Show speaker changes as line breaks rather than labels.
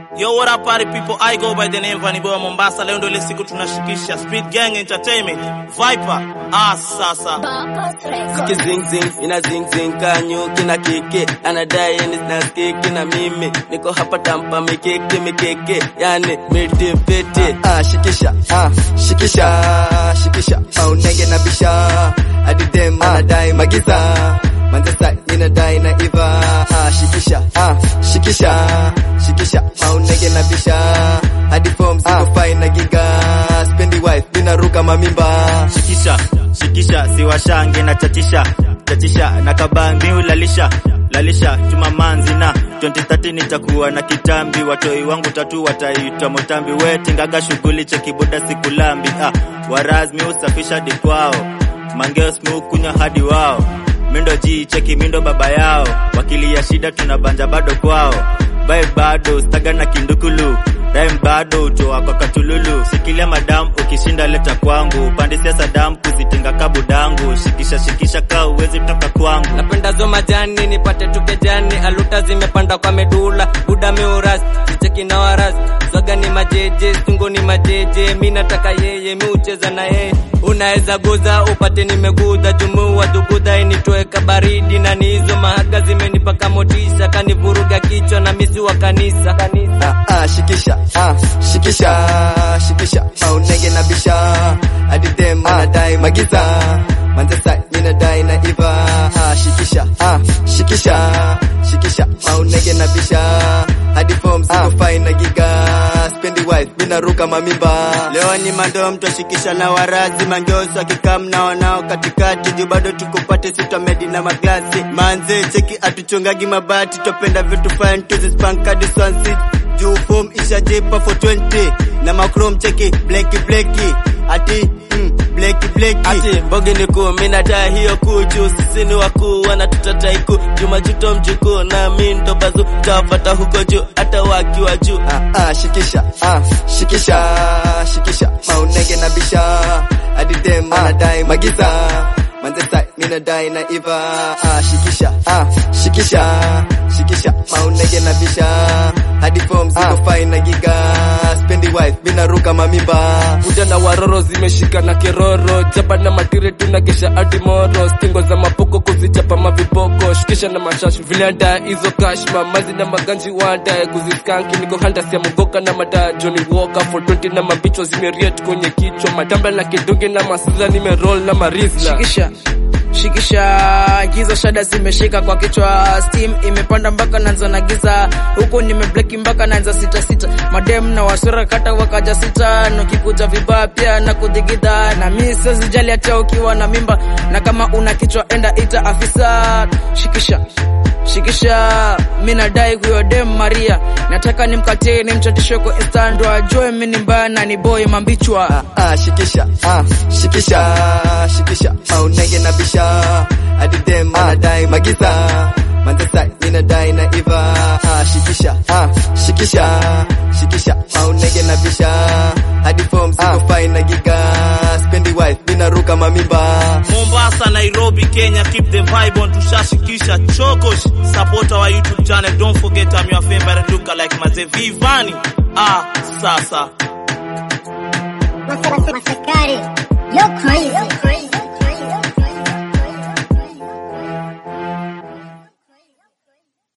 Yo, what up party people, I go by the name Vanny Boy Mombasa. Leo ndo ile siku tunashikisha Speed Gang Entertainment Viper. Sasa
Siki zing zing, ina zing zing kanyu kina kike. Anadai na skiki na mimi niko hapa tampa mikeke. Yani miti pete.
Shikisha, shikisha maunenge na bisha. Adidem anadai magiza. Manzasa inadai na iva. Shikisha maunenge na bisha. Hadi form ziko fine na giga. Spendi wife binaruka mamimba.
Shikisha siwashange na chatisha na kabambi ulalisha chuma manzi na 2013 nitakuwa na kitambi. Watoi wangu tatu wataitwa Mutambi. Weti ngaga shughuli cheki boda sikulambi. Warazmi usafisha dikwao. Mangeo smoke kunya hadi wao. Mindo G cheki mindo baba yao. Wakili ya shida tunabanja bado kwao. Bye bado staga na kindukulu. Rhyme bado utoa kwa katululu. Sikilia madam ukishinda leta kwangu. Pandisia Saddam kuzitinga kabudangu. Shikisha kaa uwezi toka kwangu.
Napenda zo majani nipate tukejani. Aluta zimepanda kwa medula. Buda meuras, kicheki na waras. Swaga ni majeje, stungo ni majeje. Mi nataka yeye, mi ucheza na yeye. Unaeza guza, upate nimeguza. Jumu wa duguda initoe kabaridi. Na ni hizo mahaga zimenipaka motisha. Kanivuruga kichwa na misi wa kanisa.
Shikisha maunenge na bisha. Adidem anadai magiza. Manzasa inadai na iva. Shikisha maunenge na bisha. Hadi form ziko fine na giga. Spendi wife binaruka mamimba.
Leo ni mando mtu shikisha na warazi. Manjosa kikam na wanao katikati. Juu bado tukupate sita medi na maglasi. Manze cheki atuchongagi mabati. Topenda vitu fine tuzispanka diswansi. Juu form isha jepa for 20. Na machrome cheki bleki. Ati bleki. Ati mboge ni kuu mina taa hiyo kuju. Sisi ni wakuu wanatutata iku. Juma juto mjuku na mindo bazu. Tawafata huko juu hata wakiwa juu.
Shikisha maunenge na bisha. Adidem anadai magiza. Manzasa inadai na iva. Shikisha maunenge na bisha. Hadi form ziko fine na giga. Spendi wife binaruka mamimba.
Buda na waroro zimeshika na keroro. Jaba na matire tunagesha hadi moro. Stingo za mapoko kuzichapa maviboko. Shikisha na mashashu vilanda hizo kashma. Mazi na maganji wanda kuziskanki. Niko handa siya mugoka na mada Johnny Walker for 20 na mabicho zimeriet kwenye kichwa. Madamba na kidungi na masiza nimeroll na marizla.
Shikisha giza shada zimeshika kwa kichwa. Steam imepanda mpaka nanza na giza. Huku nimebleki mpaka nanza sita. Madem na wasura kata wakaja sita. Nukikuja vibaya pia na kudigida. Na misa zijali hata ukiwa na mimba. Na kama una kichwa enda ita afisa. Shikisha mina dai huyo dem Maria. Nataka nimkatie nimchatishe kwa Insta. Ndo ajue mini mbaya na ni boy mambichwa.
Shikisha maunenge na bisha. Adidem anadai magiza. Manzasa inadai na iva. Shikisha maunenge na bisha. Hadi form ziko fine na giga. Spendi wife binaruka mamimba.
Mombasa, Nairobi, Kenya, keep the vibe on. Tushashikisha chokosh. Support our YouTube channel. Don't forget I'm your favorite looker like Mazevi Vanny. Sasa
Masakari, you're crazy.